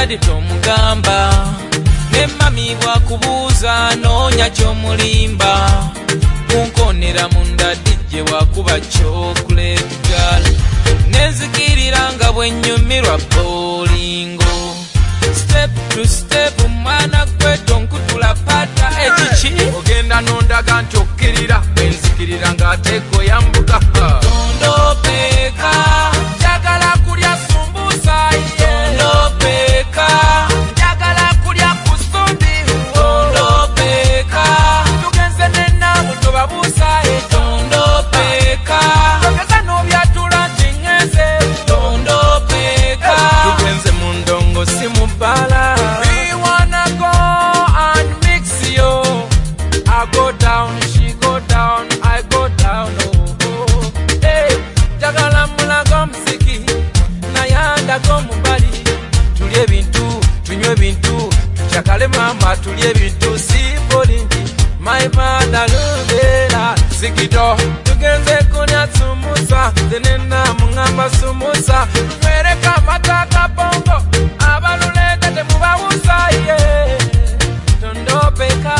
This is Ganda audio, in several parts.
dadi tomugamba ne mami bwakubuuza noonya ky'omulimba kunkonera munda dijje wakuba chocolate girl nenzikirira nga bwennyumirwa bolingo step to step mwana gwe tonkutula pata ekiki ogenda nondaga nti okkirira bwenzikirira ng'ateeko yambuka tondopeka njagala kulya sumbusa tondopeka njagala kulya kusumbi tondopeka tugenze nenaamu tobabuusa tondopeka togeza n'obyatula nti ŋŋeze tondopeka tugenze mu ndongo si mu bbala we wanna go and mix yo I go down she go down I go down oh hey jagala mulago muziki nayandago mubali tulye ebintu tunywe ebintu tukyakale mama tulye ebintu sipolingi my mother lubera zikito tugenze kunya sumusa zenena mungamba sumusa mwereka mataka bongo abaluleka temubawusa ye tondopeka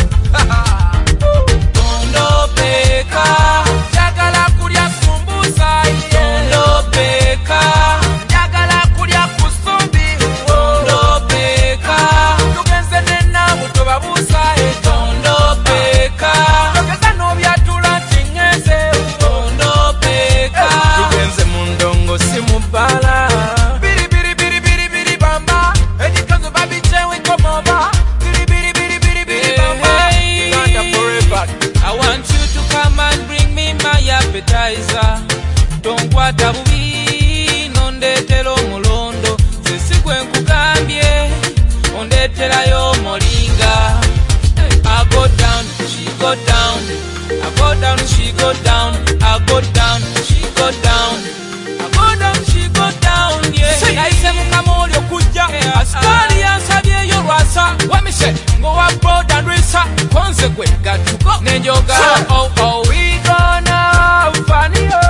tondopeka jagala kulya sumbusa tondopeka jagala kulya kusumbi tondopeka tugenze nenaamu tobabuusa tondopeka togeza n'obyatula nti ŋŋeze tondopeka tugenze mu ndongo si mu bbala biribiribiribiri bamba edikazo babikyewe komoba biribiribiribiri bamba Uganda forever I want you to come and bring me my appetizer tonkwata bubi nondeetera omulondo sisigwe nkugambye ondeeterayo omulinga I go down she go down I go down she go down I go down she go down I go down she go down yeah nayise mukama oli okujja asukali yansabyeyo lwasa wamise ngowa boda ndwisa konze gwe gatuko nenjoga oh oh we gonna have fun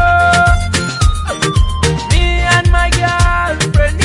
me and my girlfriend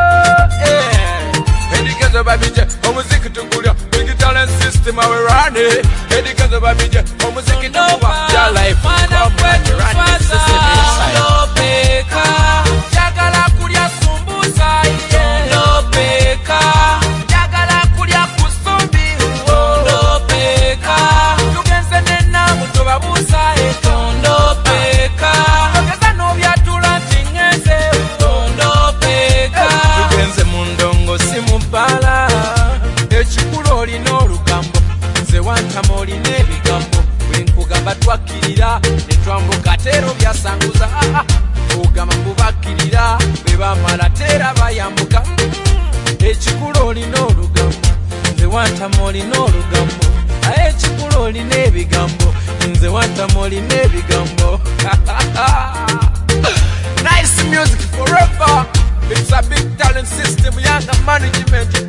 edikezo babije omuziki tukulya big talent system awe rani edikezo babije omuziki tukuba ya life come and run this system inside tondopeka jagala kulya sumbusa tondopeka jagala kulya kusumbi tondopeka tugenze nenaamu tobabuusa tondopeka togeza n'obyatula nti ŋŋeze tondopeka tugenze mu ndongo si mu bbala ekikulu olina olugambo nze wantama olina ebigambo bwe nkugamba twakkirira ne twambuka teero byasanguza ogamba mbubakkirira bwe bamala teera bayambuka ekikulu olina olugambo nze wantama olina olugambo aye ekikulu olina ebigambo nze wantama olina ebigambo nice music forever it's a big talent system yanga management